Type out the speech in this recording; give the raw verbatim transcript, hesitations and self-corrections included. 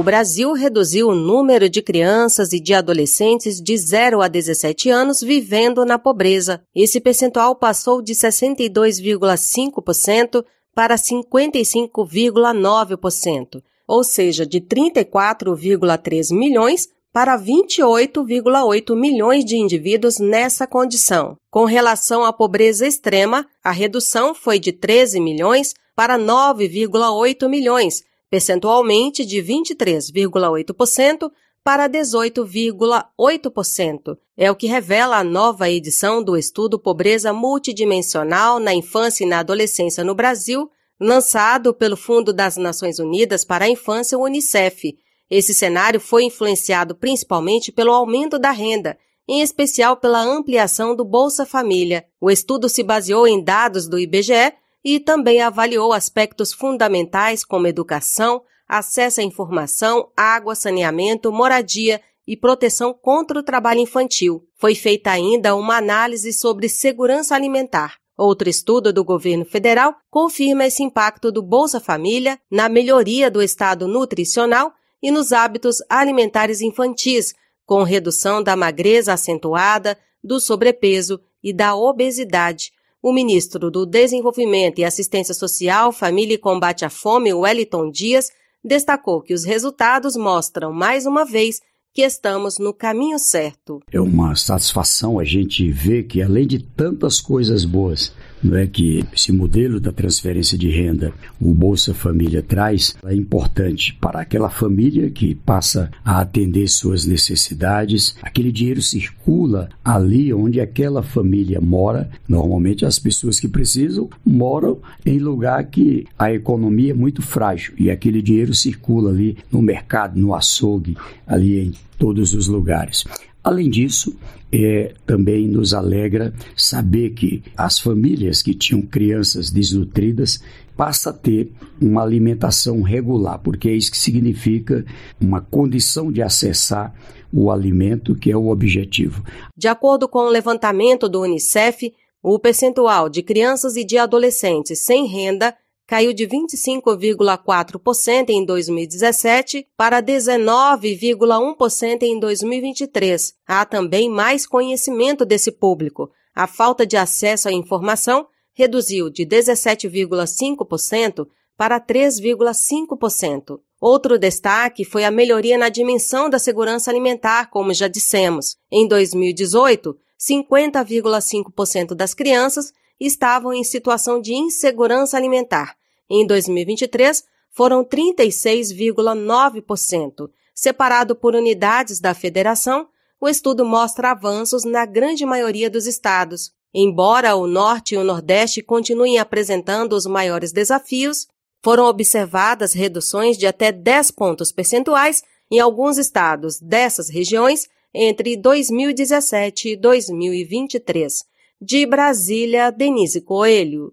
O Brasil reduziu o número de crianças e de adolescentes de zero a dezessete anos vivendo na pobreza. Esse percentual passou de sessenta e dois vírgula cinco por cento para cinquenta e cinco vírgula nove por cento, ou seja, de trinta e quatro vírgula três milhões para vinte e oito vírgula oito milhões de indivíduos nessa condição. Com relação à pobreza extrema, a redução foi de treze milhões para nove vírgula oito milhões, percentualmente de vinte e três vírgula oito por cento para dezoito vírgula oito por cento. É o que revela a nova edição do estudo Pobreza Multidimensional na Infância e na Adolescência no Brasil, lançado pelo Fundo das Nações Unidas para a Infância, o Unicef. Esse cenário foi influenciado principalmente pelo aumento da renda, em especial pela ampliação do Bolsa Família. O estudo se baseou em dados do I B G E e também avaliou aspectos fundamentais como educação, acesso à informação, água, saneamento, moradia e proteção contra o trabalho infantil. Foi feita ainda uma análise sobre segurança alimentar. Outro estudo do governo federal confirma esse impacto do Bolsa Família na melhoria do estado nutricional e nos hábitos alimentares infantis, com redução da magreza acentuada, do sobrepeso e da obesidade. O ministro do Desenvolvimento e Assistência Social, Família e Combate à Fome, Wellington Dias, destacou que os resultados mostram, mais uma vez, que estamos no caminho certo. É uma satisfação a gente ver que, além de tantas coisas boas, não é, que esse modelo da transferência de renda, o Bolsa Família traz, é importante para aquela família que passa a atender suas necessidades. Aquele dinheiro circula ali onde aquela família mora. Normalmente as pessoas que precisam moram em lugar que a economia é muito frágil e aquele dinheiro circula ali no mercado, no açougue, ali em todos os lugares. Além disso, é, também nos alegra saber que as famílias que tinham crianças desnutridas passam a ter uma alimentação regular, porque é isso que significa uma condição de acessar o alimento, que é o objetivo. De acordo com o levantamento do Unicef, o percentual de crianças e de adolescentes sem renda caiu de vinte e cinco vírgula quatro por cento em dois mil e dezessete para dezenove vírgula um por cento em dois mil e vinte e três. Há também mais conhecimento desse público. A falta de acesso à informação reduziu de dezessete vírgula cinco por cento para três vírgula cinco por cento. Outro destaque foi a melhoria na dimensão da segurança alimentar, como já dissemos. Em dois mil e dezoito, cinquenta vírgula cinco por cento das crianças estavam em situação de insegurança alimentar. Em dois mil e vinte e três, foram trinta e seis vírgula nove por cento. Separado por unidades da federação, o estudo mostra avanços na grande maioria dos estados. Embora o Norte e o Nordeste continuem apresentando os maiores desafios, foram observadas reduções de até dez pontos percentuais em alguns estados dessas regiões entre dois mil e dezessete e dois mil e vinte e três. De Brasília, Denise Coelho.